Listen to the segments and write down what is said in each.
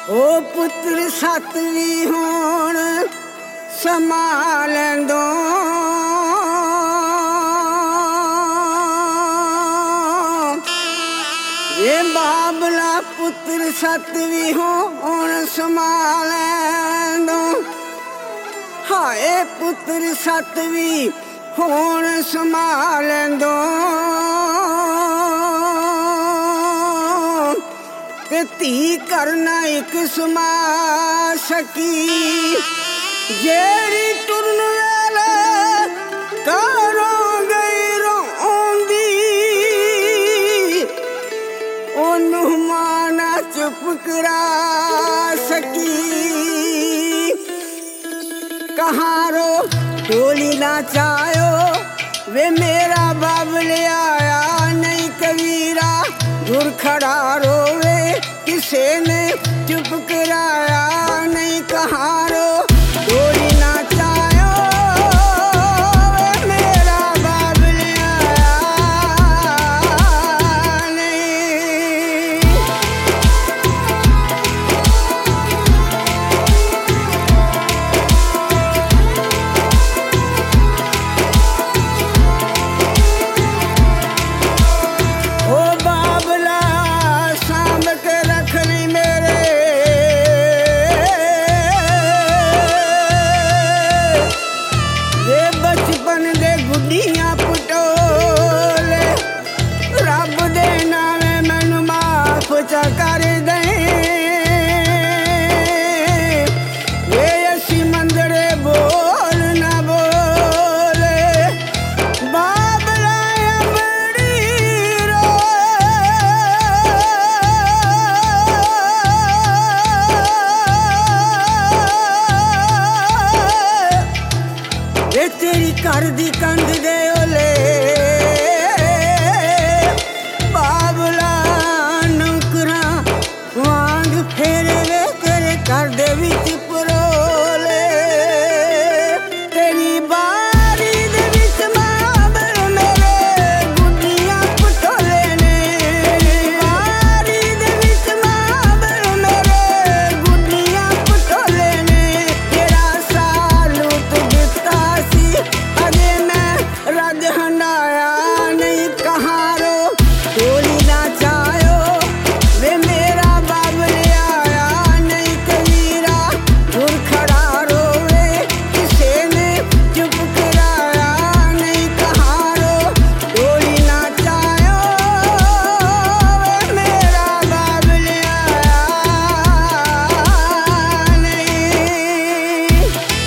ओ पुत्र सतवी होण संभालंदो ये बाबला पुत्र सतवी होण संभालंदो हाय पुत्र सतवी होण संभालंदो ते धी करना एक समा सकी जेरी टुरन वेले करो गई रोंदी ओनू माना चुप करा सकी कहारो डोली ना चायो वे मेरा बाबले आया नहीं कबीरा दूर खड़ा रोवे किसे ने चुप कराया नहीं कहारो डोली ना चायो वे मेरा बाबले आया नहीं। ओ बाबला सांभ के रख ली मेरे ये बचपन दे गुड्डियां पटोले रब दे नावे मैनू माफ चा कर दे ये असी मंदरे बोल ना बोले बाबला अमड़ी ये तेरी घर दी कंध दे ओले बाबला नौकरा वांग फेरे वे तेरे घर दे विच परोले तेरी बारी दे विच बाबल मेरे गुड्डियां पटोले ने बारी दे विच बाबल मेरे गुड्डियां पटोले ने तेरा सालू तू दिता सी अजे मैं रज हंडाया नहीं कहारो डोली ना चायो वे मेरा बाबले आया नहीं कबीरा दूर खड़ा रोवे किसे ने चुप कराया नहीं कहारो डोली ना चायो वे मेरा बाबले आया नहीं।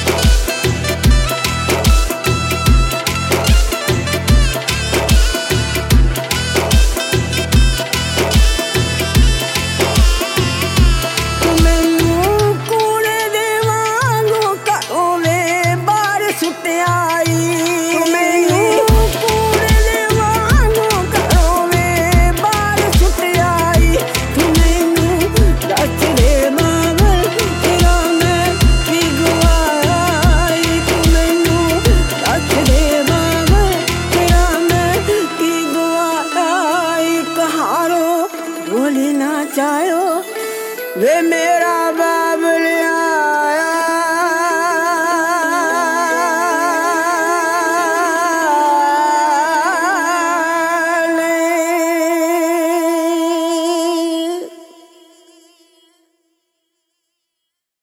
मैनू कूड़े दे वांगू घरों वे बाहर सुट्टियाई मैनू कूड़े दे वांगू घरों वे बाहर सुट्टियाई तू मैनू दस दे बाबल तेरा मैं की गवाई तू मैनू दस दे बाबल तेरा मैं की गवाई कहारो डोली ना चायो वे मेरा